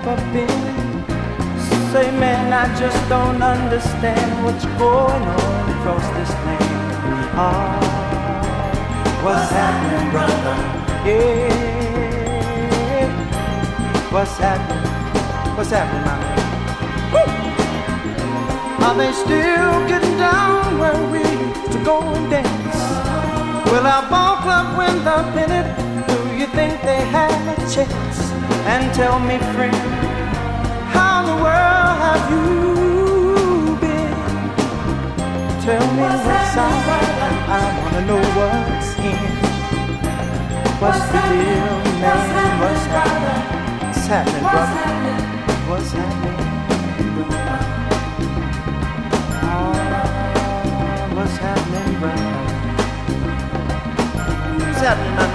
never been. Say, man, I just don't understand what's going on across this land. Ah, what's happening, brother? Yeah, what's happening? What's happening, my man? Woo! Are they still getting down where we used to go and dance? Will our ball club win the pennant? Do you think they have a chance? And tell me, friend, how in the world have you been? Tell me what's out, I wanna know what's in. What's the deal, man? What's happening? What's happening, brother? What's happening, brother? Oh, what's happening, brother? What's happening,